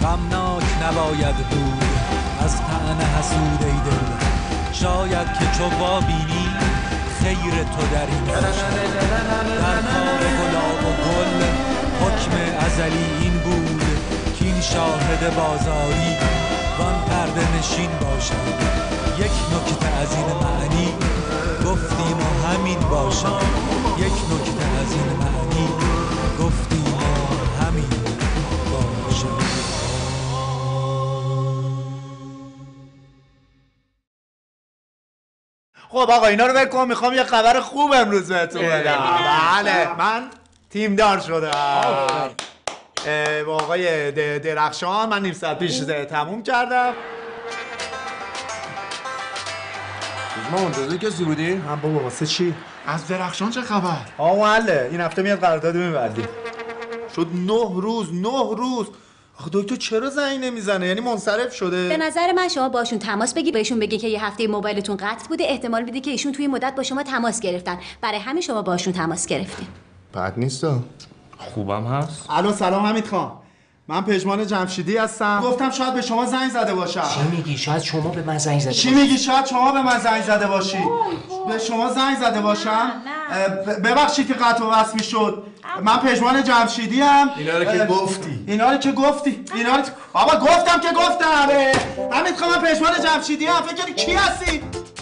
غمناک نباید بود از طعن حسود ای دل. شاید که چو بینی خیر تو در این باشد. در کار گلاب و گل حکم ازلی این بود که این شاهد بازاری وان پرده نشین باشد. یک نکته از این معنی گفتیم و همین باشد. یک نکته از این معنی گفتیم و همین باشد. خب آقا اینا رو بکن، میخوام یه خبر خوب امروز بهتون بدم. بله من تیمدار شدم با آقای درخشان. من نیم ساعت پیش تموم کردم. ما منتظر کسی بودی؟ هم بابا واسه چی؟ از درخشان چه خبر؟ آقا حله این هفته میاد قرارداد میبردی. شد 9 روز. آخه دکتر چرا زنگ نمیزنه؟ یعنی منصرف شده؟ به نظر من شما باشون تماس بگی، بهشون بگی که یه هفته موبایلتون قطع بوده، احتمال میده که ایشون توی مدت با شما تماس گرفتن، برای همین شما باشون تماس گرفتین. بد نیستا. خوبم هست. الو سلام حمید خان، من پژمان جمشیدی هستم. گفتم شاید به شما زنگ زده باشم. چی میگی؟ شاید شما به من زنگ زده چی میگی؟ شاید شما به من زنگ زده باشی. به شما زنگ زده باشم؟ ببخشید که قطع و وصل میشد. من پژمان جمشیدی ام. اینا رو که گفتی. بابا گفتم که گفتم. حمید خان من پژمان جمشیدی ام. فکر کنی کی هستی؟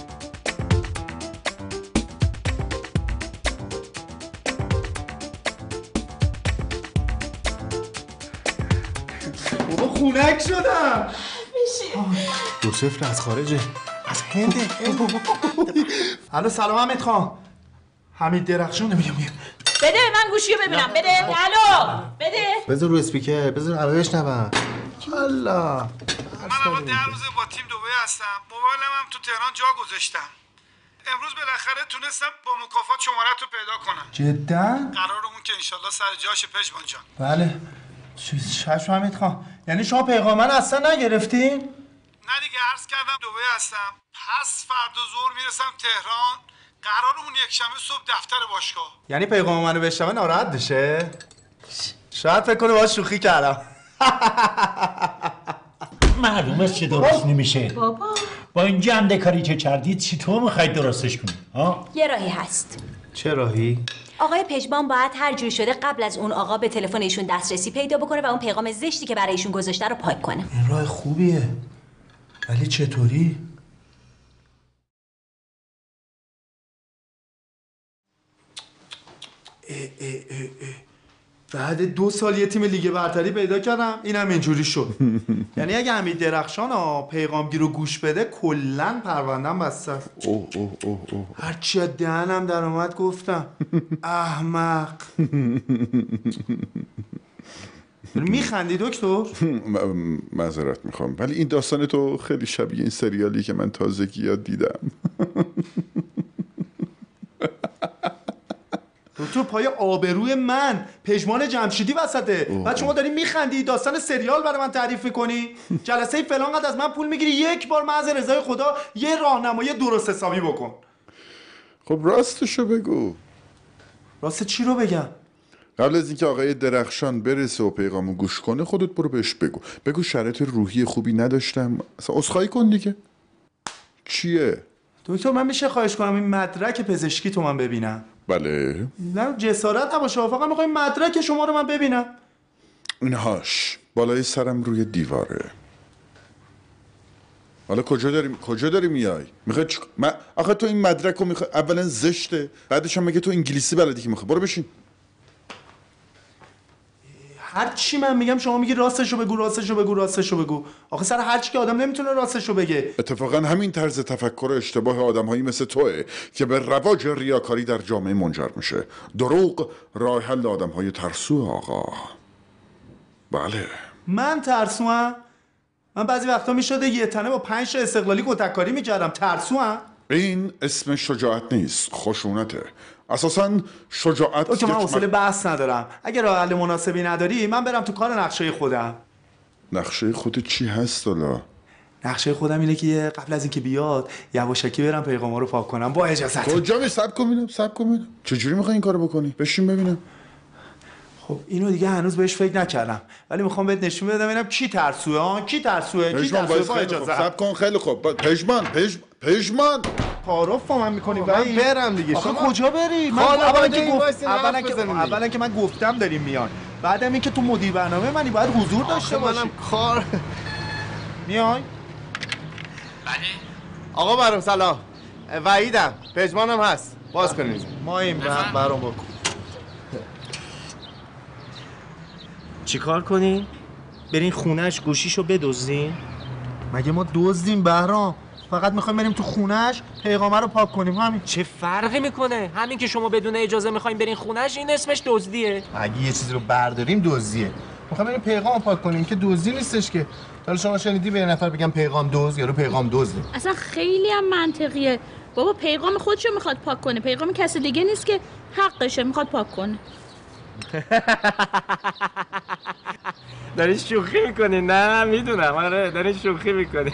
بابا خونک شدم. 2-0 از خارجه، از هنده. الو سلام حمید خان. حمید درخشانه. میگم بده من گوشیو ببینم. بده. الو بده. بذار رو اسپیکر، بذار همه بشنون. الله. من الان 10 روزه با تیم دبی هستم. موبایلم هم تو تهران جا گذاشتم. امروز بالاخره تونستم با مکافات شمارت رو پیدا کنم. جدا؟ قرارمون که انشالله سر جاشه پژمان جان. بله. چشم حمید خان. یعنی شما پیغام من اصلا نگرفتین؟ نه دیگه، عرض کردم دبی هستم. پس فردا ظهر میرسم تهران. قرارمون یک شنبه صبح دفتر باشگاه. یعنی پیغام منو بشنوه ناراحت بشه؟ شاید فکر کنه باهاش شوخی کردم. معلومه چه درست نمیشه. بابا با این جنده کاری که کردید چطور میخواید درستش کنید؟ ها؟ یه راهی هست. چه راهی؟ آقای پژمان باید هر جوری شده قبل از اون آقا به تلفن ایشون دسترسی پیدا بکنه و اون پیغام زشتی که برای ایشون گذاشته رو پاک کنه. این راه خوبیه. ولی چطوری؟ بعد 2 سال یه تیم لیگ برتری پیدا کردم، اینم اینجوری شد. یعنی اگه حمید درخشان پیغامگیر رو گوش بده کلن پروندم بسته. هرچی از دهنم در اومد گفتم. احمق. میخندی دکتر؟ معذرت میخوام ولی این داستان تو خیلی شبیه این سریالی که من تازگی یاد دیدم. دکتر پای آبروی من پژمان جمشیدی وسطه. بعد شما داری میخندی داستان سریال برای من تعریف میکنی؟ جلسه فلان قد از من پول میگیری، یک بار محض رضای خدا یه راهنمایی درست حسابی بکن. خب راستشو بگو. راست چی رو بگم؟ قبل از اینکه آقای درخشان برسه و پیغامو گوش کنه خودت برو بهش بگو شرایط روحی خوبی نداشتم، اصلا عذرخواهی کن دیگه. چیه؟ دکتر من میشه خواهش کنم این مدرک پزشکی تو من ببینم؟ بله. نه جسارت نباشه، فقط میخوام مدرک شما رو من ببینم. اینهاش بالای سرم روی دیواره. حالا کجا داری میای؟ میخوای من آخه تو این مدرک رو میخوای، اولا زشته، بعدش هم مگه تو انگلیسی بلدی که میخوای؟ برو بشین. هر چی من میگم شما میگی راستشو بگو. آخه سر هر چی که آدم نمیتونه راستشو بگه. اتفاقا همین طرز تفکر اشتباه آدم‌هایی مثل توئه که به رواج ریاکاری در جامعه منجر میشه. دروغ راه حل آدم‌های ترسو آقا. بله. من ترسوام؟ من بعضی وقتا میشده یه تنه با 5 تا استقلالی کتککاری میکردم. ترسوام؟ این اسم شجاعت نیست، خشونته. اساساً شجاعت که من حوصله بحث ندارم. اگه راه حل مناسبی نداری من برم تو کار نقشه خودم. نقشه خودت چی هست حالا؟ نقشه خودم اینه که قبل از اینکه بیاد یواشکی برم پیغاما رو پاک کنم با اجازت. کجا می؟ صبر کن ببینم. چجوری میخوای این کارو بکنی؟ بشین ببینم. خب اینو دیگه هنوز بهش فکر نکردم، ولی میخوام بهت نشون بدم ببینم کی ترسوه. کی ترسوه با اجازه. صبر کن خیلی خوب. پژمان تعارف با من می‌کنی؟ من برم دیگه. شما کجا بری؟ من اولا که من گفتم داریم میان، بعدم اینکه تو مدیر برنامه منی باید حضور داشته باشی. منم کار میای؟ بله. آقا برام سلام. وحیدم. پژمانم هست. باز کنید. ما این برام بکن. چیکار کنی؟ برین خونه‌اش گوشیشو بدزدین؟ مگه ما دزدیم بهرام؟ فقط میخوایم بریم تو خونه‌اش پیغامه رو پاک کنیم همین. چه فرقی میکنه؟ همین که شما بدون اجازه میخوایم برین خونه‌اش این اسمش دزدیه. اگه یه چیزی رو برداریم دزدیه. میخوایم بریم پیغام پاک کنیم که دزدی نیستش که. حالا شما شنیدی به یه نفر بگم پیغام دزد یا رو پیغام دزده؟ اصلا خیلی هم منطقیه. بابا پیغام خودشو میخواد پاک کنه، پیغام کسی دیگه نیست که، حقشه میخواد پاک کنه. داری شوخی میکنی؟ نه میدونم. آره داری شوخی میکنی.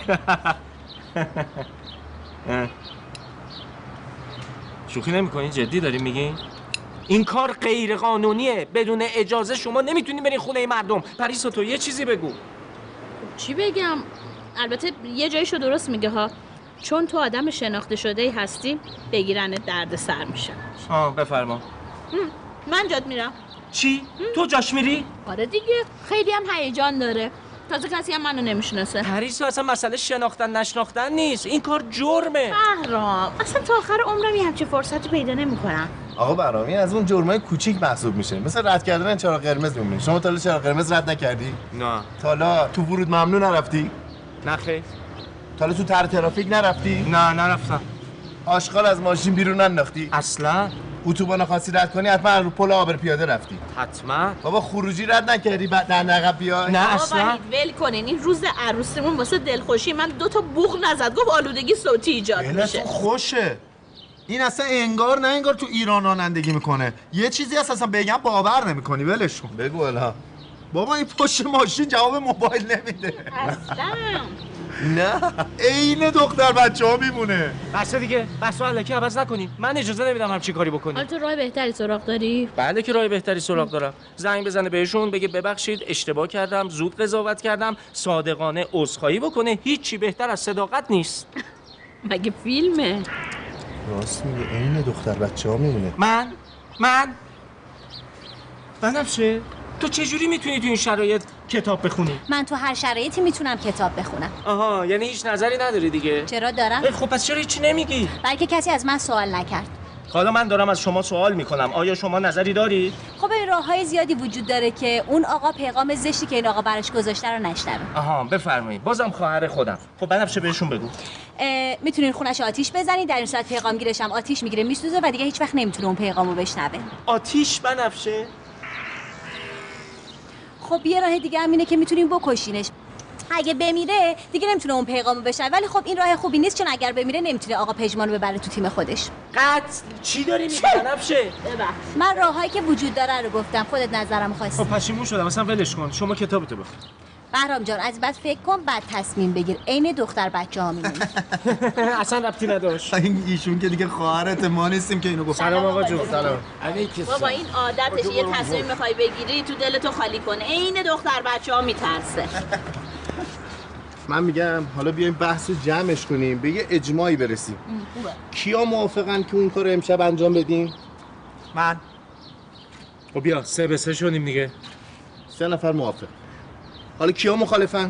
شوخی نمیکنی؟ جدی داری میگی؟ این کار غیر قانونیه. بدون اجازه شما نمیتونی برین خونه مردم. پریسا تو یه چیزی بگو. چی بگم؟ البته یه جایشو درست میگه ها، چون تو آدم شناخته شده هستی بگیرنت درد سر میشه. بفرما. من جات میرم. چی؟ تو جاش میری؟ آره دیگه، خیلی هم هیجان داره. تازه کسی هم منو نمیشناسه. پریسا اصلا مسئله شناختن نشناختن نیست، این کار جرمه. بهرام اصلا تا آخر عمرم یه همچین فرصتی پیدا نمیکنم. آقا برامی از اون جرمای کوچیک محسوب میشه، مثل رد کردن چراغ قرمز میمونه. شما تا حالا چراغ قرمز رد نکردی؟ نه. تا حالا تو ورود ممنوع نرفتی؟ نه خیر. تا حالا تو ترافیک نرفتی؟ نه نرفتم. آشغال از ماشین بیرون ننداختی؟ اصلا. اتوبان خاصی رد کنی حتما رو پل آبر پیاده رفتی؟ حتما. بابا خروجی رد نکردی بعد در عقب بیای؟ نه اصلا. وحید ول کنین، این روز عروسیمون واسه دلخوشی من 2 تا بوق نزد، گفت آلودگی صوتی ایجاد میشه. خوشه. این اصلا انگار نه انگار تو ایران رانندگی میکنه. یه چیزی هست اصلا بگم باور نمیکنی، ولش کن. بگو الا. بابا این پشت ماشین جواب موبایل نمیده. اصلا نه عین دختر بچه‌ها میمونه. بس دیگه، بس الکی عوض نکنیم. من اجازه نمیدم همچین کاری بکنی. حالا تو راه بهتری سراغ داری؟ بله که راه بهتری سراغ دارم. زنگ بزنه بهشون بگه ببخشید اشتباه کردم، زود قضاوت کردم، صادقانه عذرخواهی بکنه. هیچی بهتر از صداقت نیست. مگه فیلمه؟ راست میگه، عین دختر بچه‌ها میمونه. من بنفشه تو چجوری میتونی تو این شرایط کتاب بخونی؟ من تو هر شرایطی میتونم کتاب بخونم. آها، یعنی هیچ نظری نداری دیگه؟ چرا دارم؟ خب پس چرا هیچی نمیگی؟ بلکه کسی از من سوال نکرد. حالا من دارم از شما سوال میکنم، آیا شما نظری دارید؟ خب این راههای زیادی وجود داره که اون آقا پیغام زشتی که این آقا براش گذاشته رو نشنوه. آها بفرمایید. بازم خواهر خودم. خب بنفشه بهشون بگو. میتونین خونش آتیش بزنید، در این صورت پیغامگیرش هم آتیش میگیره میسوزه و دیگه هیچ وقت نمیتونه اون پیغامو بشنوه. آتیش بنفشه؟ خب یه راه دیگه هم اینه که میتونین بکشینش. اگه بمیره دیگه نمیتونه اون پیغامو بشنوه، ولی خب این راه خوبی نیست چون اگر بمیره نمیتونه آقا پژمانو ببره تو تیم خودش. قتل؟ چی داری میگی بنفشه؟ من راههایی که وجود داره رو گفتم، خودت نظرمو خواستی. خب پشیمون شدم، اصلا ولش کن. شما کتابتو بخون. بهرام جان از بعد فکر کن، بعد تصمیم بگیر. عین دختر بچه‌ها میمونی. اصلا ربطی نداشت. ایشون که دیگه خواهرت، ما نیستیم که اینو گفت. سلام آقا جون. سلام. بابا این عادتش، یه تصمیم میخوای بگیری تو دلتو خالی کنه، عین دختر بچه‌ها میترسه. من میگم حالا بیایم بحث رو جمعش کنیم، به یه اجماعی برسیم. کیا موافقن که اون کارو امشب انجام بدیم؟ من. خب بیا 3-3 شدیم دیگه. 3 نفر موافق. حالا کیا مخالفن؟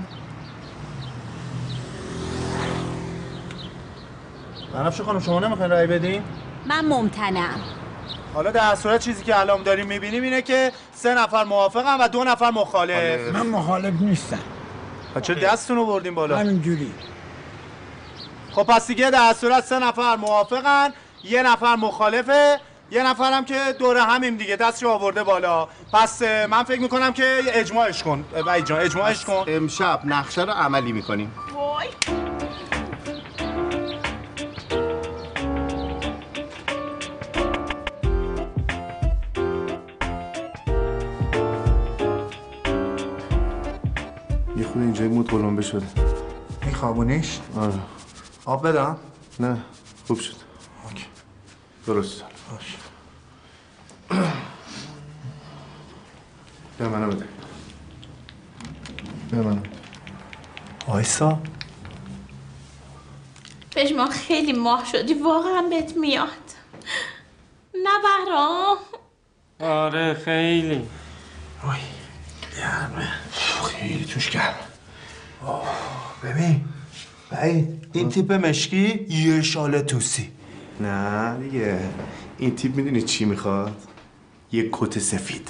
بنفشه خانم شما نمیخواین رأی بدین؟ من ممتنعم. حالا در صورت چیزی که الان داریم میبینیم اینه که 3 نفر موافقن و 2 نفر مخالف. من مخالف نیستم. چرا دستتون رو بردین بالا؟ همینجوری. خب پس دیگه در صورت 3 نفر موافقن، 1 نفر مخالفه، 1 نفرم که دوره همیم دیگه دستشو آورده بالا. پس من فکر میکنم که اجماعش کن. وحید جان اجماعش کن. امشب نقشه رو عملی میکنیم. وای یه خود اینجای مود قلمبه شده. میخوابونیش؟ آره. آب بدم؟ نه خوب شد. اوکی. درست. باش. به منو بده. به منو. وایسا. پژمان خیلی ماه شدی، واقعا بهت میاد. نه بهرام. آره خیلی. وای گرمه، خیلی توش گرمه. ببین بعید این تیپ مشکی یه شال توسی. نه دیگه این تیپ میدونی چی میخواد؟ یه کت سفید.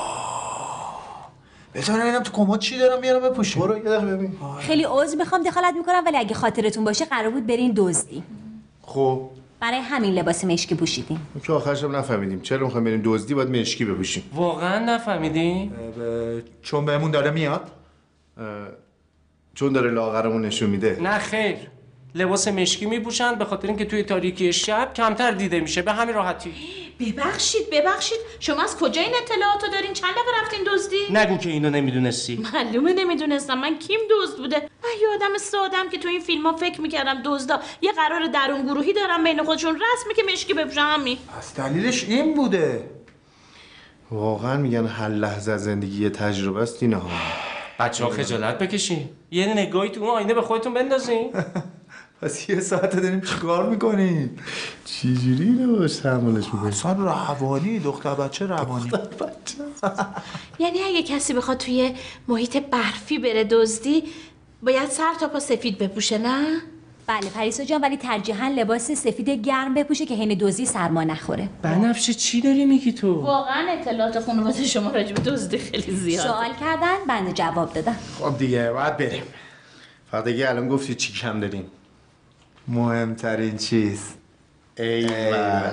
بذار ببینم تو کمد چی دارم بیارم بپوشیم. برو یه دقیقه ببین. خیلی عذر میخوام دخالت میکنم، ولی اگه خاطرتون باشه قرار بود برین دزدی. خب برای همین لباس مشکی پوشیدیم. که آخرش هم نفهمیدیم چرا میخوایم بریم دزدی باید مشکی بپوشیم. واقعا نفهمیدی؟ چون بهمون داره میاد. چون داره لاغرمون نشون میده. نه خیر، لباس مشکی میپوشن به خاطر اینکه توی تاریکی شب کمتر دیده میشه، به همین راحتی. ببخشید شما از کجا این اطلاعاتو دارین؟ چند دفعه رفتین دزدی؟ نگو که اینو نمیدونستی. معلومه نمیدونستم. من کیم دزد بوده؟ من یه آدم سادم که تو این فیلم ها فکر میکردم دزدا یه قرار درون گروهی دارن بین خودشون، رسمی که مشکی بپوشن همین. پس دلیلش این بوده. واقعا میگن هر لحظه از زندگی یه تجربه است اینا ها. بچه‌ها خجالت بکشین، یه نگاهی تو اون آینه به خودتون بندازین. پس یه ساعت داریم چیکار میکنیم؟ چجوری اینو باش تحملش میکنی؟ اصلا روانی، دختر بچه روانی. یعنی اگه کسی بخواد توی محیط برفی بره دزدی باید سر تا پا سفید بپوشه نه؟ بله پریسا جان، ولی ترجیحاً لباس سفید گرم بپوشه که حین دزدی سرما نخوره. بنفشه چی داری میگی تو؟ واقعا اطلاعات خانواده شما راجع به دزدی خیلی زیاده. سوال کردن بنده جواب دادم. خب دیگه باید بریم. فقط دیگه الان گفتی چی کم داریم؟ مهمترین چیز. ایوه.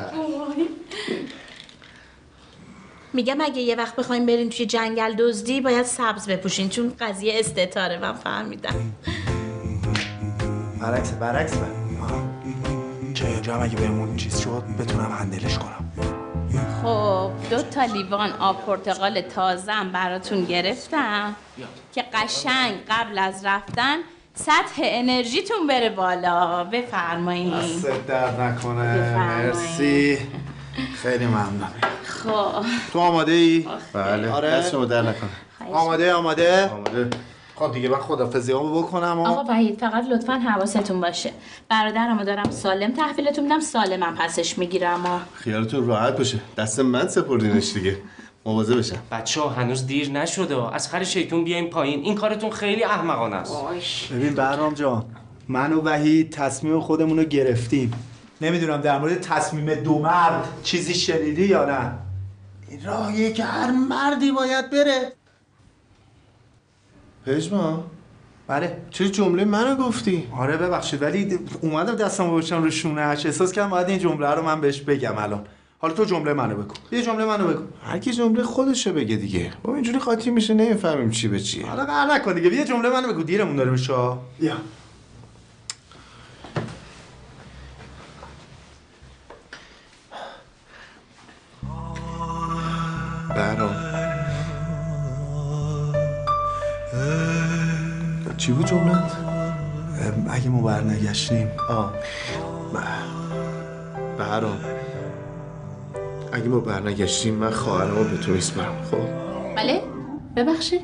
میگم اگه یه وقت بخوایم بریم توی جنگل دزدی باید سبز بپوشین، چون قضیه استعاره. من فهمیدم. برعکس من. که اینجا هم اگه بهمون چیز شد بتونم هندلش کنم. خب 2 لیوان آب پرتقال تازه‌ام براتون گرفتم که قشنگ قبل از رفتن سطح انرژیتون بره بالا. بفرمایید. دست درد نکنه. مرسی. خیلی ممنون. خب تو آماده ای؟ بله. آره. دست شما در نکنه. آماده؟ خب دیگه من خدافظیامو بکنم. آقا وحید فقط لطفاً حواستون باشه، برادرمو دارم سالم تحویلتون میدم، سالمم پسش میگیرم. خیالتون راحت باشه، دست من سپردینش دیگه. مواظب بشم. بچه‌ها هنوز دیر نشده، از خر شیطون بیاین پایین. این کارتون خیلی احمقانه است. ببین بهرام جان، من و وحید تصمیم خودمون رو گرفتیم. نمیدونم در مورد تصمیم دو مرد چیزی شنیدی یا نه؟ این راهیه که هر مردی باید بره. پژمان؟ بله. چه جمله منو گفتی؟ آره ببخشید، ولی اومدم دستمو بچم رو شونه‌اش، احساس کردم باید این جمله رو من بهش بگم الان. حالا تو جمله منو بگو. یه جمله منو بگو. هر کی جمله خودشو بگه دیگه. با اینجوری قاطی میشه نمیفهمیم چی به چیه. حالا قهر نکن دیگه. یه جمله منو بگو، دیرمون داره میشه. یا بهرام چی بود جملت؟ اگه ما برنگشتیم. بهرام اگه ما برنگشتیم من خواهرمو به تو میسپرم. خب بله ببخشید.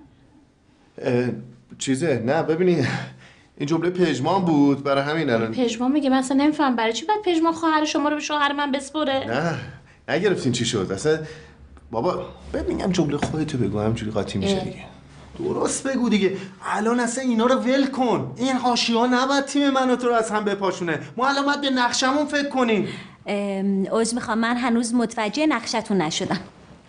چیزه نه ببینی این جمله پژمان بود، برای همین الان. پژمان میگه من اصلا نمیفهم برای چی باید پژمان خواهر شما رو به شوهر من بسپره. نه نگرفتین چی شد اصلا. بابا ببینم جمله خودتو بگو، همینجوری قاطی میشه دیگه. درست بگو دیگه. الان اصلا اینا رو ول کن. این حاشیه‌ها نباید تیم من و تو رو از هم بپاشونه. ما الان باید به نقشمون فکر کنیم. عذر میخوام، من هنوز متوجه نقشتون نشدم.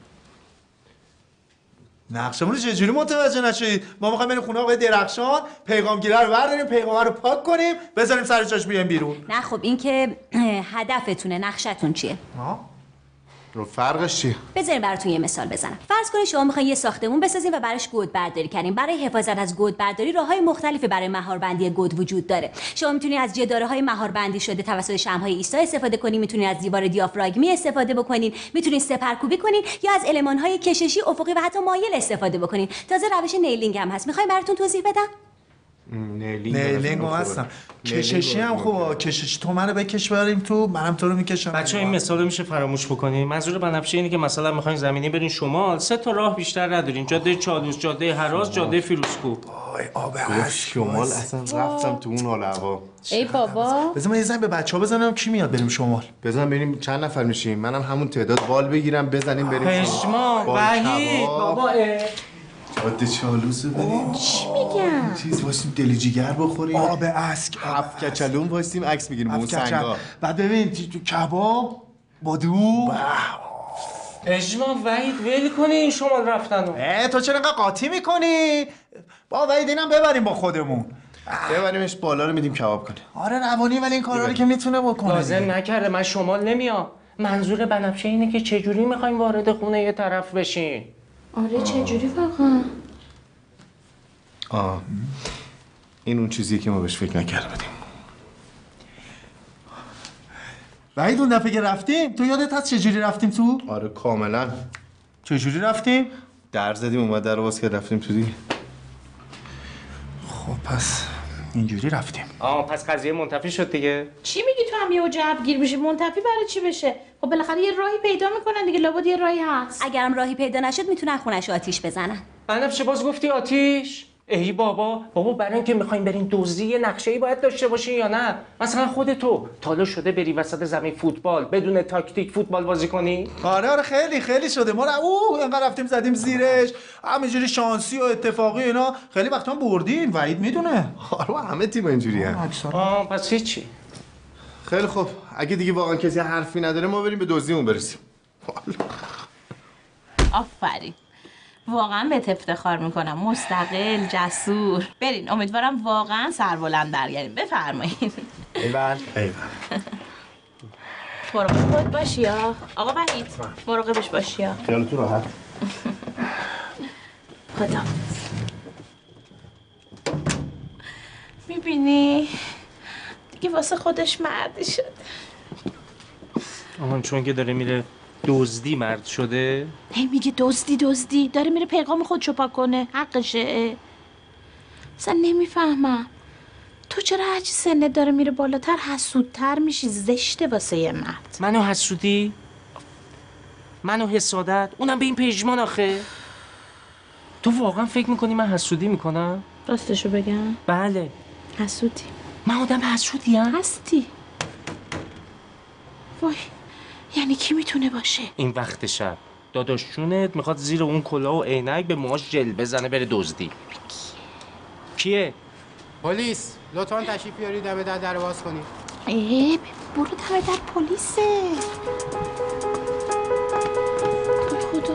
نقشمون رو چجوری متوجه نشدید؟ ما میخوایم بریم خونه آقای درخشان، پیغامگیره رو برداریم، پیغام رو پاک کنیم، بذاریم سر جاش بیایم بیرون. نه خب این که هدفتونه. نقشتون چیه؟ رو فرقش چیه؟ بذاریم براتون یه مثال بزنم. فرض کنید شما میخواین یه ساختمون بسازین و براش گود برداری کنین. برای حفاظت از گود برداری راههای مختلفی برای مهاربندی گود وجود داره. شما میتونید از جداره‌های مهاربندی شده توسط شمع‌های ایستا استفاده کنین، میتونید از دیوار دیافراگمی استفاده بکنین، میتونید سپرکوبی کنین یا از المان‌های کششی افقی و حتی مایل استفاده بکنین. تازه روش نیلینگ هم هست. میخواین براتون توضیح بدم؟ نیلینگ هم هستم. کششی هم خوبه. کششی تو منو بکش بریم تو، منم تو رو میکشم. بچه‌ها این مثال رو میشه فراموش بکنین؟ منظور بنفشه اینه که مثلا میخواین زمینی برین شمال، 3 تا راه بیشتر ندارین. جاده چالوس، جاده هراس، جاده فیروزکوه. وای آب هشت شمال اصلا رفتم تو اون حال هوا. ای بابا بذار من یه زنگ به بچه‌ها بزنم کی میاد بریم شمال. بزن بریم چند نفر میشیم؟ منم همون تعداد بال بگیرم بزنیم بریم. پشما وحید بابا جاده چالوس بریم. چی میگم؟ چیز واسیم دلی جیگر بخوریم. آب اسک، هفت کچلون واسیم عکس میگیریم اون سنگا. بعد ببین کباب با دو. پشما وحید ول کنی این شمال رفتنو. تو چرا انقدر قاطی میکنی؟ با وحید اینم ببریم با خودمون. ببریمش بالا رو میدیم کباب کنه. آره روانی ولی این کارا رو که میتونه بکنه. لازم نکرده من شمال نمیام. منظور بنفشه اینه که چجوری میخوایم وارد خونه یه طرف بشین. آره چجوری واقعا؟ این اون چیزیه که ما بهش فکر نکرده بودیم. وحید اون دفعه که رفتیم تو یادت هست چجوری رفتیم تو؟ آره کاملا. چجوری رفتیم؟ در زدیم اومد در باز که رفتیم تو دیگه. خب پس اینجوری رفتیم. پس قضیه منتفی شد دیگه. چی میگی تو هم یهو جوگیر میشی؟ منتفی برای چی بشه؟ خب بالاخره یه راهی پیدا میکنن دیگه، لابد یه راهی هست. اگرم راهی پیدا نشد میتونن خونش آتیش بزنن. بنفشه باز گفتی آتیش؟ ای بابا برای اینکه میخوایم بریم دزدی یه نقشه‌ای باید داشته باشین یا نه؟ مثلا خودتو تالا شده بری وسط زمین فوتبال بدون تاکتیک فوتبال بازی کنی؟ آره خیلی شده. ما انقدر رفتیم زدیم زیرش، همینجوری شانسی و اتفاقی اینا خیلی وقتا بردیم. وحید میدونه. آره همه تیم اینجوری ان. پس هیچی. خیلی خوب اگه دیگه واقعا کسی حرفی نداره ما بریم به دزدیمون برسیم. آفرین. واقعا بهت افتخار میکنم. مستقل، جسور. برین امیدوارم واقعا سربلند برگردیم. بفرمایید. ایول. مراقب خود باشی یا آقا وحید. مراقبش باشی یا. خیالتون راحت. خدا. میبینی دیگه واسه خودش مردی شده. چون که داره میره دزدی مرد شده؟ هی میگه دزدی داره میره پیغام خودشو پاک کنه. حقشه. اصلا نمیفهمم تو چرا هرچی سنت داره میره بالاتر حسودتر میشی؟ زشته واسه یه مرد. منو حسودی؟ منو حسادت؟ اونم به این پژمان آخه. تو واقعا فکر میکنی من حسودی میکنم؟ راستشو بگم؟ بله. حسودی؟ من آدم حسودی هم؟ هستی. وای یعنی کی میتونه باشه؟ این وقت شب داداش جونت میخواد زیر اون کلاه و عینک به موهاش جل بزنه بره دزدی. کیه؟ پلیس لطفاً تشریف بیارید دم در باز کنید. برو دم در پلیسه. خدا.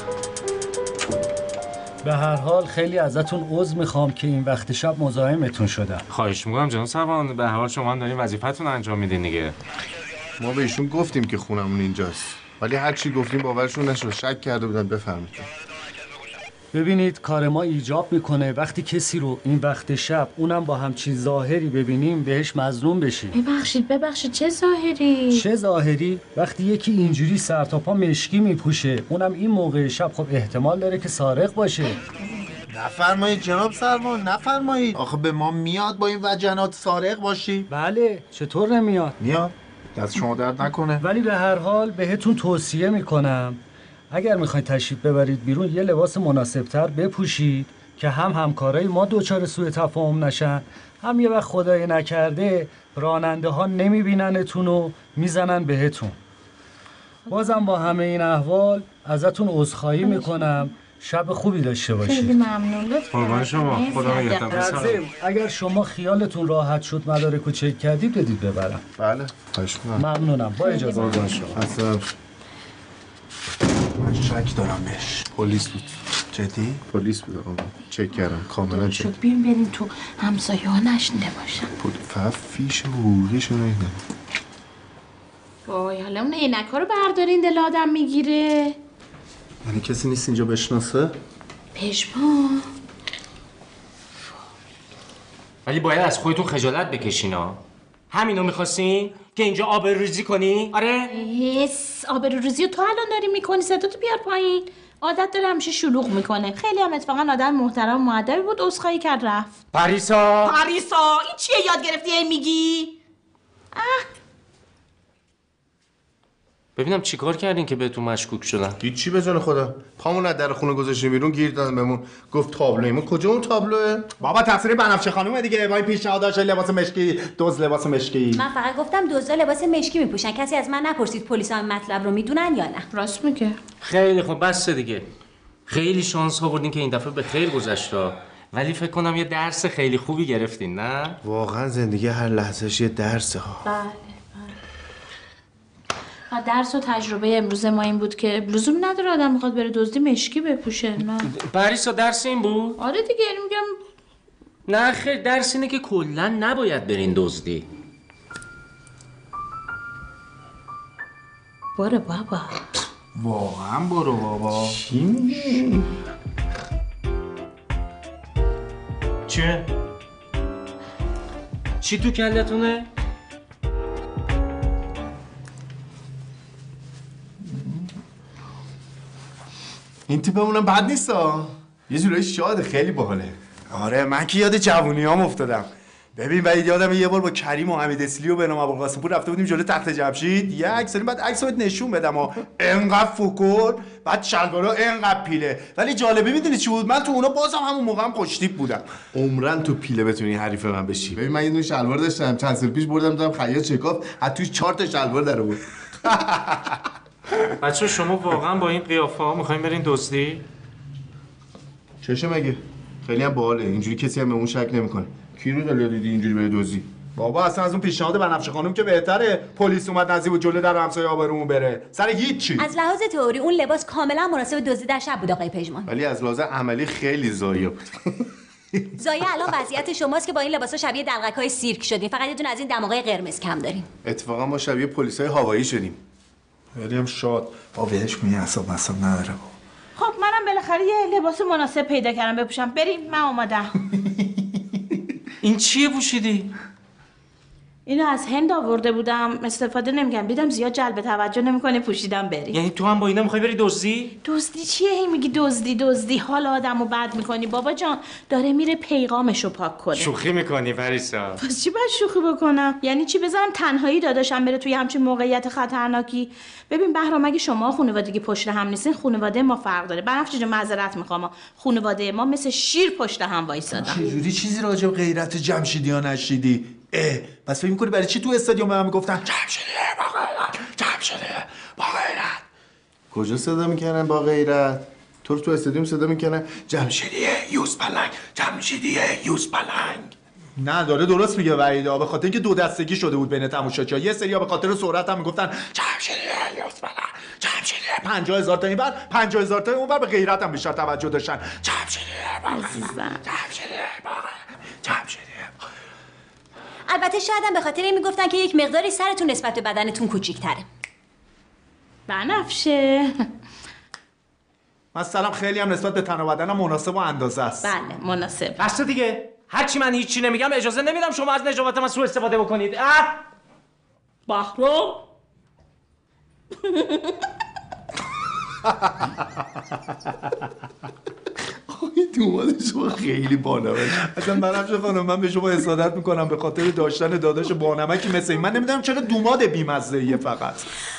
به هر حال خیلی ازتون عذر میخوام که این وقت شب مزاحمتون شدم. خواهش میکنم جناب سروان، به هر حال شما هم دارین وظیفتون انجام میدین دیگه. ما به ایشون گفتیم که خونمون اینجاست ولی هر چی گفتیم باورشون نشد. شک کرده بودن. بفرمایید. ببینید کار ما ایجاب میکنه وقتی کسی رو این وقت شب اونم با همچین ظاهری ببینیم بهش مظنون بشیم. ببخشید چه ظاهری؟ چه ظاهری؟ وقتی یکی اینجوری سر تا پا مشکی میپوشه اونم این موقع شب خب احتمال داره که سارق باشه. نفرمایید جناب سروان نفرمایید. آخه به ما میاد با این وجنات سارق باشی؟ بله چطور نمیاد؟ میاد. دست شما درد نکنه. ولی به هر حال بهتون توصیه میکنم اگر میخواید تشریف ببرید بیرون یه لباس مناسبتر بپوشید که هم همکارای ما دوچار سوء تفاهم نشن، هم یه وقت خدای نکرده راننده ها نمیبیننتون و میزنن بهتون. بازم با همه این احوال ازتون عذرخواهی میکنم. شب خوبی داشته باشید. خیلی ممنون. قربان شما. خدا نگهدار. اگر شما خیالتون راحت شد مدارکو چک کردید بدید ببرم. بله. خواهش می‌کنم. ممنونم. با اجازه. قربان شما. اصلا من شک دارم بهش. پلیس بود. جدی؟ پلیس بود آقا. چک کردم کاملا چک. شد بیایم بریم تو همسایه ها نشنده باشن. فقط فیش حقوقیشو ندیدم. وای حالا اون عینک‌ها رو بردارین دل آدم میگیره. یعنی کسی نیست اینجا بشناسه؟ پشمان. ولی باید از خودتون خجالت بکشین ها. همینو می‌خواستین که اینجا آبروریزی کنی؟ آره؟ آبروریزی رو تو الان داری میکنی. صداتو بیار پایین. عادت داره همیشه شلوغ میکنه. خیلی هم اتفاقا آدم محترم و مؤدبی بود، عذرخواهی کرد رفت. پریسا این چیه یاد گرفتی هی میگی؟ ببینم چیکار کردین که بهتون مشکوک شدن؟ هیچی به جان خدا. پامون از در خونه گذاشتیم بیرون، گیر دادن بهمون، گفت تابلوئیم. کجا اون تابلوه؟ بابا تفسیر بنفشه خانومه دیگه. با این پیشنهاداش لباس مشکی، لباس مشکی. من فقط گفتم دزدا لباس مشکی میپوشن. کسی از من نپرسید پلیسا این مطلب رو میدونن یا نه. راست میگه. خیلی خوب، بس دیگه. خیلی شانس آوردین که این دفعه به خیر گذشت، ولی فکر کنم یه درس خیلی خوبی گرفتین، نه؟ واقعا زندگی هر لحظهش یه درسه ها. بله. درس و تجربه امروز ما این بود که لزوم نداره آدم میخواد بره دزدی مشکی بپوشه. نه پریسا درس این بود؟ آره دیگه، یعنی میگم نه خیر، درس اینه که کلا نباید برین دزدی. برو بابا. واقعا برو بابا. چی میگی؟ چه؟ چی تو کلتونه؟ این تیپمونم بد نیستا. یه جورایی شاده، خیلی باحاله. آره من که یاد جوونیام افتادم. ببین ولی یادم یه بار با کریم و حمید اسلی و بنام ابوالقاسمپور رفته بودیم جلوی تخت جمشید، یه عکس بعد عکسو نشون بدم و انقدر فوکور، بعد شلوارا انقدر پیله. ولی جالبه میدونی چی بود؟ من تو اونا بازم همون موقع هم خوش تیپ بودم. عمرن تو پیله بتونی حریف من بشی. ببین من یه دونه شلوار داشتم، چند سال پیش بردم دادم خیاط چکاف، از توش 4 تا شلوار در آورد. بچه شما واقعا با این قیافه ها میخواین برین دزدی؟ چشه مگه؟ خیلی هم باحاله، اینجوری کسی هم به اون شک نمیکنه. کی رو داری دیدی اینجوری بره دزدی؟ بابا اصلا از اون پیشنهاد بنفشه خانم که بهتره پلیس اومد نزدیک و جلوی در همسایه آبرومون بره سر هیچی. از لحاظ تئوری اون لباس کاملا مناسب دزدی در شب بود آقای پژمان. ولی از لحاظ عملی خیلی زایه بود. زایه الان وضعیت شماست که با این لباسا شبیه دلقک‌های سیرک شدین. فقط یه دونه از این دماغای قرمز کم دارین. اتفاقا ما شبیه پلیسای هوایی شدیم. خیلی هم شاد. با ولش کنی حساب نداره. خب منم بالاخره یه لباس مناسب پیدا کردم بپوشم. بریم، من اومدم. این چیه پوشیدی؟ اینو از هند آورده بودم، استفاده نمی‌کردم، دیدم زیاد جلب توجه نمی‌کنه، پوشیدم بریم. یعنی تو هم با اینا میخوای بری دزدی؟ دزدی چیه هی میگی دزدی؟ حال آدمو بد می‌کنی بابا جان. داره میره پیغامشو پاک کنه. شوخی می‌کنی پریسا؟ پس چی باید شوخی بکنم؟ یعنی چی بذارم تنهایی داداشم بره توی همچین موقعیت خطرناکی؟ ببین بهرام، اگه شما خانوادگی پشت هم نیستین، خانواده ما فرق داره. بنفشه جان معذرت می‌خوام، خانواده ما مثل شیر پشت هم وایسادن. چجوری چیزی راجع به غیرت جمشیدی‌ها نشیدی؟ پس فکر می‌کنی برای چی تو استادیوم به من میگفتن جمشیدی با غیرت؟ کجا صدا میکنن با غیرت؟ تو استادیوم صدا میکنن جمشیدی یوز پلنگ. نه داره درست میگه وحیدا، به خاطر اینکه دو دستگی شده بود بین تماشاگرها. یه سری‌ها به خاطر سرعت هم میگفتن جمشیدی یوز پلنگ، جمشیدی 50000 تا اینور 50000 تا اونور، به غیرت هم بیشتر توجه داشتن. جمشیدی البته شاید هم به خاطر این میگفتن که یک مقداری سرتون نسبت به بدنتون کوچیک‌تره. بنفشه مثلا خیلی هم نسبت به تن و بدنم مناسب و اندازه است. بله مناسب. بس دیگه، هرچی من هیچی نمیگم اجازه نمیدم شما از نجابت من سوء استفاده بکنید. بهرام دوماد شما خیلی بانمک. اصلا بنفشه خانم من به شما حسادت میکنم به خاطر داشتن داداش بانمکی مثل این. من نمیدونم چرا دوماد بی‌مزه‌ایه فقط.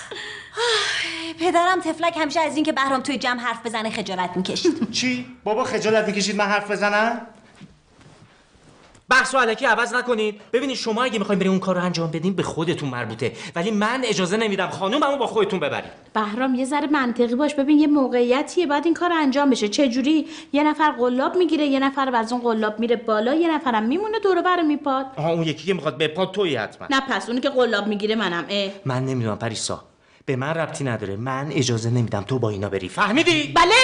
پدرم تفلک همیشه از این که بهرام توی جمع حرف بزنه خجالت میکشید. چی؟ بابا خجالت میکشید من حرف بزنم؟ بحث و علکی عوض نکنید. ببینید شما اگه میخواین برید اون کارو انجام بدین به خودتون مربوطه، ولی من اجازه نمیدم خانوممو با خودتون ببرید. بهرام یه ذره منطقی باش. ببین یه موقعیتیه بعد این کار انجام بشه. چه جوری؟ یه نفر قلاب میگیره، یه نفر از اون قلاب میره بالا، یه نفرم میمونه دور و بر میپاد. اون یکی که میخواد بپاد تویی حتما. نه پس اونی که قلاب میگیره منم. من نمیدونم پریسا، به من ربطی نداره. من اجازه نمیدم تو با اینا بری، فهمیدی؟ بله.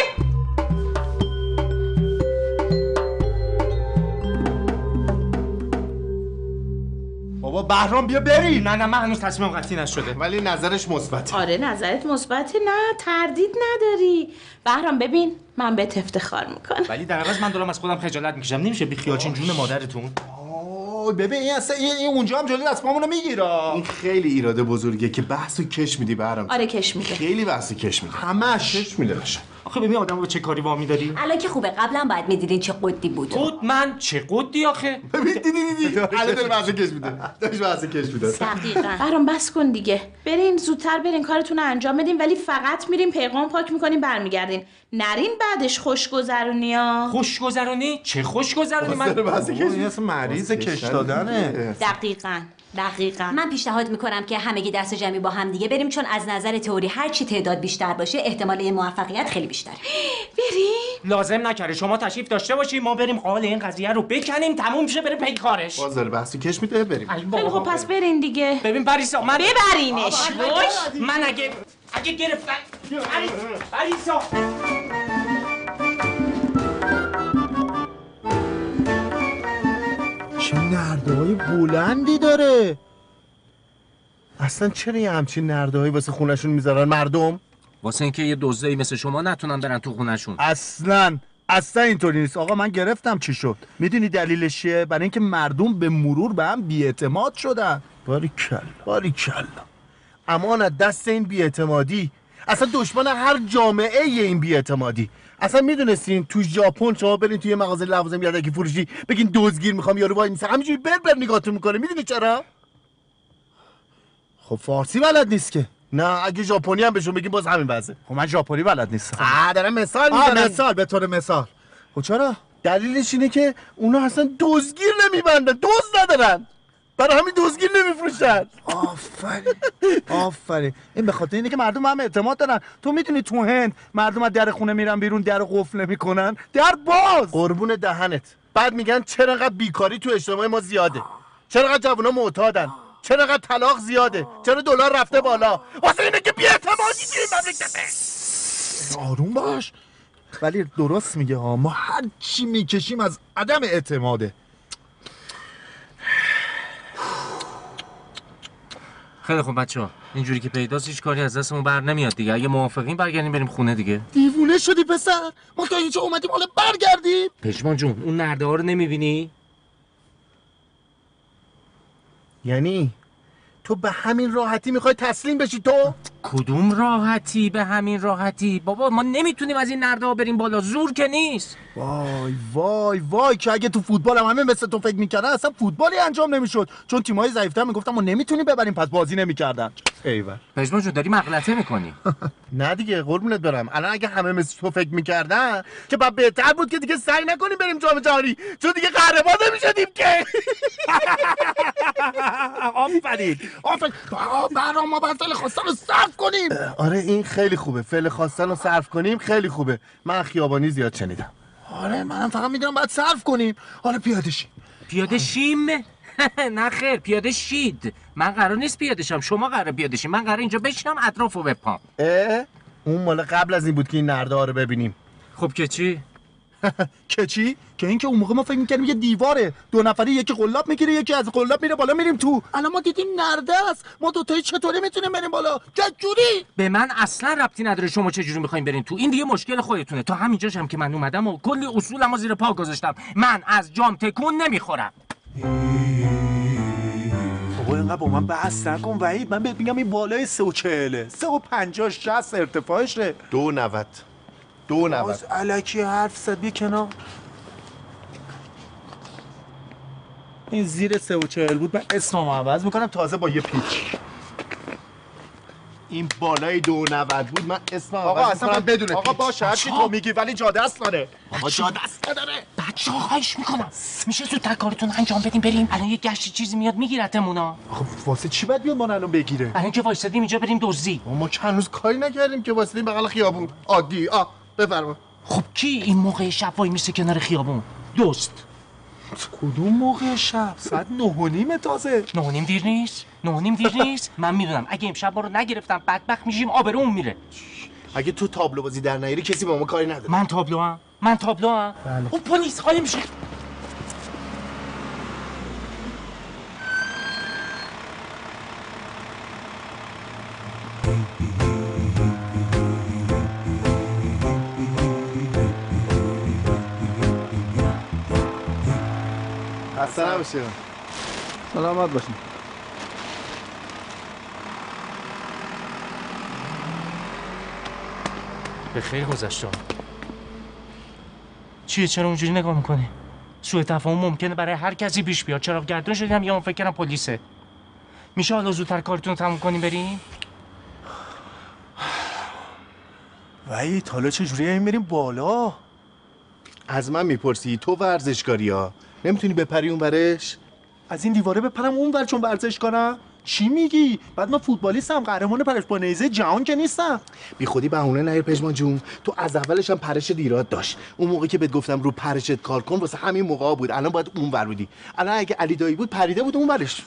بابا بهرام بیا بریم. نه من هنوز تصمیم قطعی نشده. ولی نظرش مثبته. آره نظرت مثبته، نه تردید نداری. بهرام ببین من بهت افتخار میکنم. ولی در عوض من دارم از خودم خجالت میکشم. نمیشه بی خیالچین جون مادرتون. ببین این اصلا این اونجا هم جلوی دست پامونو میگیره. این خیلی ایراده بزرگه که بحثو کش میدی بهرام. آره کش میده. خیلی بحثو کش میده. همش کش میده باشه. آخه ببین آدمو به چه کاری وامی داری؟ الان که خوبه، قبلا باید میدیدین چه قدی بود. قد من چه قدی آخه؟ ببین دیدی الان داره واسه کش میده. داشت واسه کش میده. دقیقاً. برام بس کن دیگه. برین زودتر برین کارتون رو انجام بدین، ولی فقط میریم پیغام پاک میکنیم برمیگردین. نرین بعدش خوشگذرونیا. خوشگذرونی؟ چه خوشگذرونی؟ من واسه کش میده. مریض کش دادنه. دقیقاً. من پیشنهاد میکنم که همگی دست جمعی با هم دیگه بریم، چون از نظر تئوری هر چی تعداد بیشتر باشه احتمال موفقیت خیلی بیشتره. بریم؟ لازم نکره شما تشریف داشته باشی، ما بریم قال این قضیه رو بکنیم تموم شه بره پی کارش. بازار بحثی کش میده بریم. خیلی خب پس برین دیگه. ببین پریسا من ببرینش. من اگه گرفتن پریسا چه نرده‌های بلندی داره. اصلا چرا یه همچین نرده‌هایی واسه خونشون میذارن مردم؟ واسه اینکه یه دزدایی مثل شما نتونن برن تو خونشون. اصلا اینطوری نیست آقا. من گرفتم چی شد. میدونی دلیلش چیه؟ برای اینکه مردم به مرور به هم بی‌اعتماد شدن. باریکلا. امان از دست این بی‌اعتمادی. اصلا دشمن هر جامعه این بی‌اعتمادی. اصلا میدونستین تو ژاپن شما برین توی مغازه لوازم یدکی فروشی بگین دزدگیر میخوام، یارو وای میسه همینجوری بر نگاهتون میکنه. میدونی چرا؟ خب فارسی بلد نیست که. نه اگه ژاپنی هم بهشون بگیم باز همین وضعه. خب من ژاپنی بلد نیستم. دارم مثال میزنم. مثال به طور مثال. خب چرا؟ دلیلش اینه که اونا اصلا دزدگیر نمیبندن، دزد ندارن، برای همین دزدگیر نمیفروشن. آفرین. این به خاطر اینه که مردم هم اعتماد دارن. تو میدونی تو هند مردم از در خونه میرن بیرون در قفل نمیکنن، در باز. قربون دهنت. بعد میگن چرا انقدر بیکاری تو اجتماع ما زیاده، چرا انقدر جوونا معتادن، چرا انقدر طلاق زیاده، چرا دلار رفته بالا. واسه اینه که بی‌اعتمادی توی مملکته. آروم باش. ولی درست میگه ها، ما هر چی میکشیم از عدم اعتماده. خیلی خوب بچه‌ها، اینجوری که پیداست هیچ کاری از دستمون بر نمیاد دیگه. اگه موافقین برگردیم بریم خونه دیگه. دیوونه شدی پسر؟ ما تا اینجا اومدیم حالا برگردیم؟ پشمان جون اون نرده ها رو نمیبینی؟ یعنی تو به همین راحتی میخوای تسلیم بشی تو؟ کدوم راحتی؟ به همین راحتی؟ بابا ما نمیتونیم از این نرده ها بریم بالا، زور که نیست. وای که اگه تو فوتبال هم همه مثل تو فکر میکردن اصلا فوتبالی انجام نمیشد، چون تیم‌های ضعیف‌تر میگفتن ما نمیتونیم ببریم پس بازی نمیکردن. ایول پشمان جون داری مغلطه میکنی. نه دیگه قربونت برم. الان اگه همه مثل تو فکر میکردن که بعد بهتر بود که دیگه سعی نکنیم بریم جام جهانی، چون دیگه قهرمان نمیشدیم که. آفرین. برام ما باید فعل خواستن رو صرف کنیم. آره این خیلی خوبه، فعل خواستن رو صرف کنیم خیلی خوبه. من خیابانی زیاد شنیدم. آره منم فقط میدونم باید صرف کنیم. حالا پیاده شیم. پیاده شیم؟ نه خیر، پیاده شید. من قرار نیست پیاده شم، شما قرار پیاده شیم. من قرار اینجا بشینم اطرافو بپام. اون مال قبل از این بود که این نرده ها رو ببینیم. خب که چی؟ که چی؟ که اینکه اون موقع ما فکر می‌کردیم یه دیواره، دو نفری یکی قلاب میگیره یکی از قلاب میره بالا میریم تو. الان ما دیدیم نرده است. ما دو تایی چطوری میتونیم بریم بالا؟ چجوری؟ به من اصلا ربطی نداره شما چه جوری می‌خواید برین تو. این دیگه مشکل خودتونه. تا همینجاشم که من اومدم و کلی اصولمو زیر پا گذاشتم. من از جام تکون نمیخورم. بابا اینقدر با من بحث نکن وحید. من بهت میگم این بالای 3.40 3.50 60 ارتفاعشه. 2.90 باز الکی حرف زد. بی کنار. این زیر 3.40 بود. من اسمم عوض میکنم تازه با یه پیچ. این بالای 2.90 بود. من اسمم آقا عوض اصلا میکنم من بدون آقا باشه هرچی تو میگی ولی جا دست داره. آقا جا دست نداره. بچه‌ها خواهش میکنم میشه زودتر کارتون انجام بدیم بریم. الان یه گشتی چیزی میاد میگیرتمونا. آخه واسه چی باید بیاد ما الان بگیره؟ الان که وایسادیم اینجا بریم دزدی. ما که هنوز کاری نکردیم که واسطیم بغل خیابون. عادی. بفرما. خب کی این موقع شب وای میسه کنار خیابون؟ دزد. کدوم موقع شب؟ ساعت 9:30 تازه. 9:30 دیر نیست؟ 9:30 دیر نیست؟ من میدونم اگه امشب ما رو نگرفتم بدبخت میشیم آبرومون میره. اگه تو تابلو بازی در نیاری کسی با ما کاری نداره. من تابلوام. بله. اون پلیس قایم میشه. خسته نباشید. سلامت باشین. به خیر گذشته. چیه چرا اونجوری نگاه میکنی؟ سوء تفاهم ممکنه برای هر کسی پیش بیاد. چراغ گردون شدیم یا اون فکر کنم پلیسه. میشه حالا زودتر کارتون رو تموم کنیم بریم؟ وحید حالا چجوری این میریم بالا؟ از من میپرسی تو ورزشکاری ها نمیتونی بپری اون ورش؟ از این دیواره بپرم اون ور چون ورزش کنم؟ چی میگی؟ بعد من فوتبالیستم، قهرمان پرش با نیزه جهان که نیستم. بی خودی بهونه نیر پژمان جون. تو از اولش هم پرش دیرات داشت. اون موقعی که بهت گفتم رو پرشت کار کن واسه همین موقع بود. الان باید اون ور بودی. الان اگه علی دایی بود پریده بود اون ورش.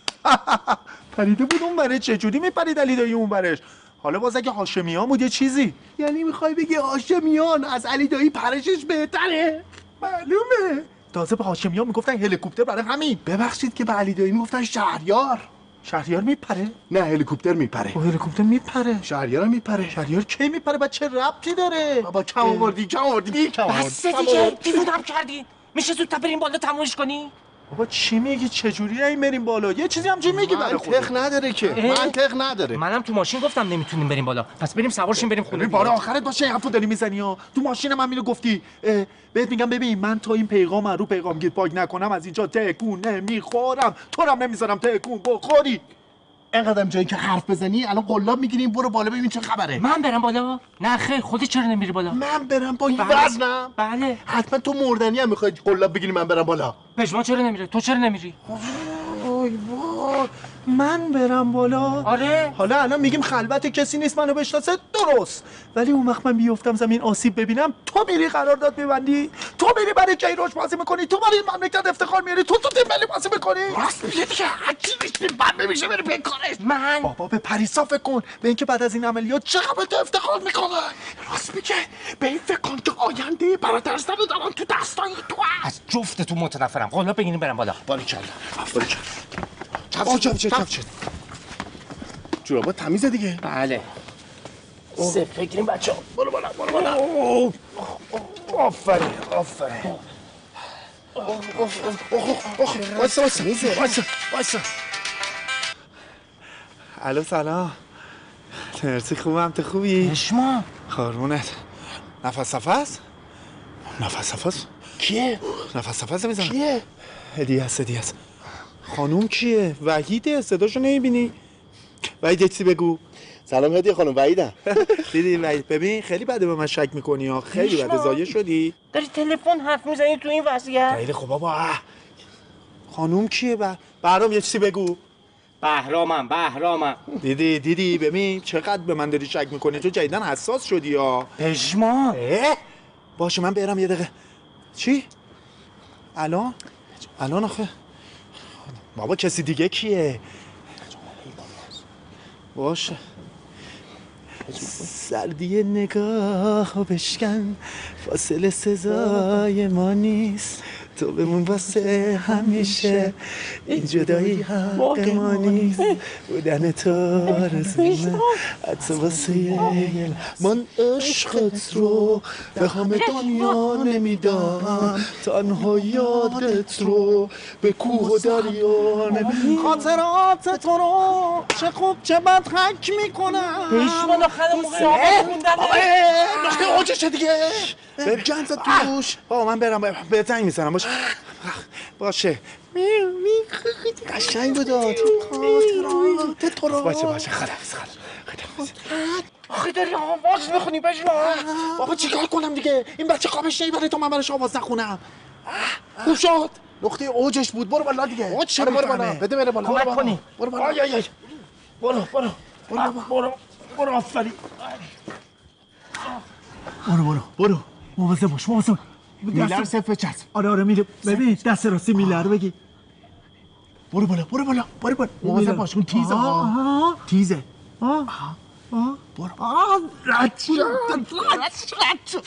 پریده بود اون ورش؟ چجوری میپرید علی دایی اون ورش؟ حالا باز اگه هاشمیان بود یه چیزی. یعنی میخوای بگی هاشمیان از علی دایی پرشش بهتره؟ معلومه. تازه به هاشمیان میگفتن هلیکوپتر برای همین. ببخشید که به علی دایی میگفتن شهریار. شهریار میپره؟ نه هلیکوپتر میپره. هلیکوپتر میپره. شهریار هم میپره. شهریار کی میپره؟ بعد چه ربطی داره؟ بابا کم آوردی. بس دیگه دیوونم کردی. میشه زودتر بریم بالا تمومش کنی؟ بابا چی میگی؟ چجوری این بریم بالا؟ یه چیزی هم چی میگی برای خودت؟ منطق نداره که. منطق نداره. منم تو ماشین گفتم نمیتونیم بریم بالا. پس بریم سوارشیم بریم خونه. بار آخرت باشه حرفو داری میزنی ها. تو ماشین من اینو گفتی. بهت میگم ببین من تا این پیغام رو پیغامگیر پاک نکنم از اینجا تکون نمیخورم. تو رو هم نمیذارم تکون بخوری. اینقدرم جایی که حرف بزنی الان قلاب میگیریم برو بالا ببین چه خبره. من برم بالا؟ نه خیر خودت چرا نمیری بالا؟ من برم با این وزنم؟ بله. حتما تو مردنی هم میخوای قلاب بگیری من برم بالا. پژمان چرا نمیره؟ تو چرا نمیری؟ وای وای من برم بالا؟ آره. حالا الان میگیم خلوت کسی نیست منو بشناسه درست، ولی اون وقت من بیفتم زمین آسیب ببینم تو میری قرارداد میبندی؟ تو میری برای کیروش بازی میکنی؟ تو برای مملکت افتخار میاری؟ تو تیم ملی بازی میکنی؟ راست میگه دیگه هرچی نیست بند نمیشه بری به کارش. من بابا به پریسا فکر کن، به اینکه بعد از این عملیات چقدر تو افتخار میکنه. راست میگه به این فکر کن که آینده برادرزن رو دارن تو دستای تو. از جفتتون متنفرم. حالا بگینیم برم بالا. باریکلا باریکلا. چپ جورابا تمیزه دیگه. بله. صف بگیریم بچه‌ها. برو بالا. آفرین. وایسا. الو سلام. مرسی خوبم، تو خوبی؟ پژمان. قربونت. نفس؟ کیه؟ نفس میزنم. کیه؟ هدیه است. خانوم کیه؟ وحیده، صداشو نمیبینی؟ وحید یه چیزی بگو. سلام هدیه خانم وحیدم. دیدی وحید ببین خیلی بده به من شک میکنی ها، خیلی بده زایه شدی. داری تلفن حرف میزنی تو این وضعیت؟ خیلی خوب بابا. خانوم کیه؟ بهرام یه چیزی بگو. بهرامم. دیدی ببین چقدر به من داری شک میکنی، تو جدیدن حساس شدی ها. پژمان. باشه من برم یه دقیقه. چی؟ الان آخه بابا کسی دیگه کیه؟ باشه. سردی نگاه بشکن، فاصله سزای ما نیست، تو بمون واسه همیشه، این جدایی حق ما نیست، بودن تو آرزومه حتی واسه یه من عشقت رو به همه دنیا نمیدم، تنها یادت رو به کوه و دریا نمیدم، خاطرات تو رو چه خوب چه بد حک میکنم. پژمان آخر مسابقه خوندنه. نقطه اوجشه دیگه. جنس توش. بابا من برم به زنگ میزنم. باشه. قشنگ بود. خاطرات تو رو. باشه خلاص. آخه داری آواز میخونی پژمان. بابا چیکار کنم دیگه؟ این بچه خوابش نمیبره تا من براش آواز نخونم. خوب شد. نقطه اوجش بود. برو بالا دیگه. اوج چه برو بالا. بده بره بالا. کمک کنی. برو بالا. آی. برو آفرین. برو. مواظب باش. میلر صفر چسب. آره میره. ببین دست راستی میلر رو بگی. برو بالا. مواظب باش اون تیزه ها. تیزه. برو. رد شد.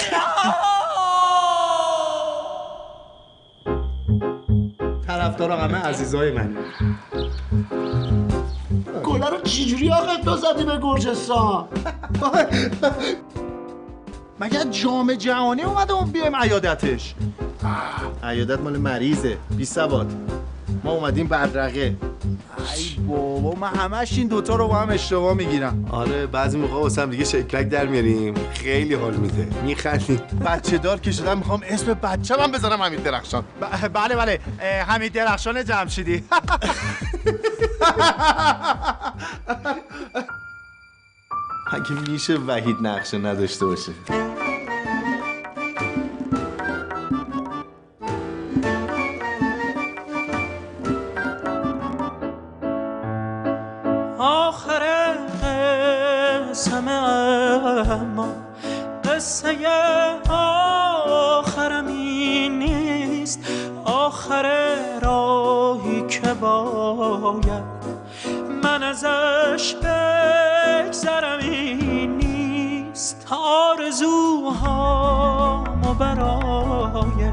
طرفدار همه عزیزای من. گله رو چجوری آخه تو زدی به گرجستان؟ مگه جام جهانی اومده اون بیایم عیادتش؟ عیادت مال مریضه، بی سواد. ما اومدیم بدرقه. ای بابا من همش این دوتا رو با هم اشتباه میگیرم. آره بعضی موقع واسم دیگه شکلک در میاریم، خیلی حال میده، میخندیم. بچه دار که شدم میخوام اسم بچه‌م هم بذارم حمید درخشان. بله حمید درخشان جمشیدی. اگه میشه وحید نقشه نداشته باشه. آخر قسم اما قصه آخرم این نیست، آخر راهی که باید من ازش بگذرم این نیست، آرزوهامو برای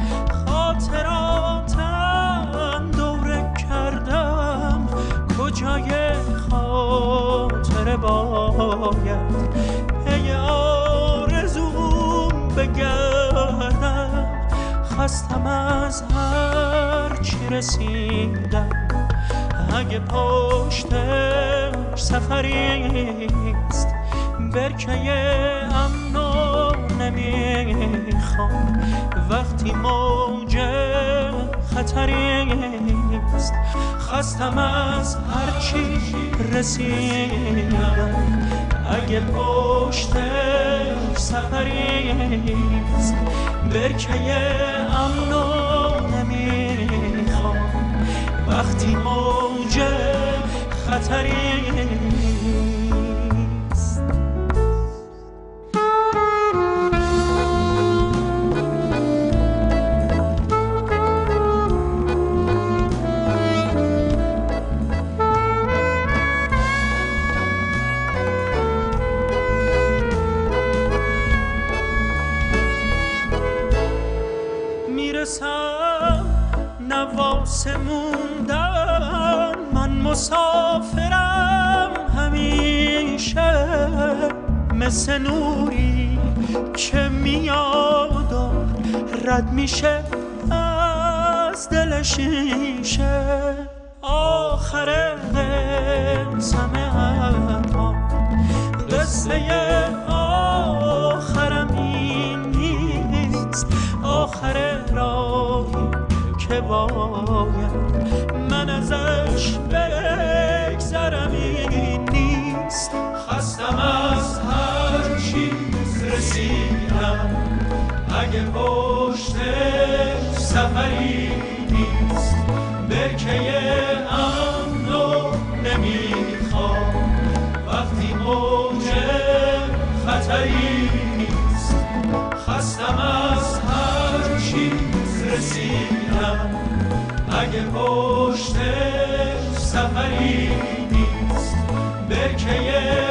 خاطراتم دوره کردم، کجای خاطره باید پی آرزوم بگردم، خستم از هر چی رسیدم، اگه پشتش سفریست برکه امنو نمیخوام، وقتی موج خطریست خستم از هر چی رسیدم، اگه پشتش سفریست برکه امنو نمیخوام، وقتی موج خطریست. میرسم نواسه موندن، من مسافرم همیشه، مثل نوری که میاد و رد میشه از دل شیشه، آخر قسم اما قصه آخرم این نیست، آخر راهی که باید من ازش بگذرم این نیست، خستم از هر چیز رسیدم، اگه پشتش سفری نیست برکه امنو نمیخوام، وقتی موج خطری نیست خستم از هر چیز رسیدم، اگه پشتش سفری نیست برکه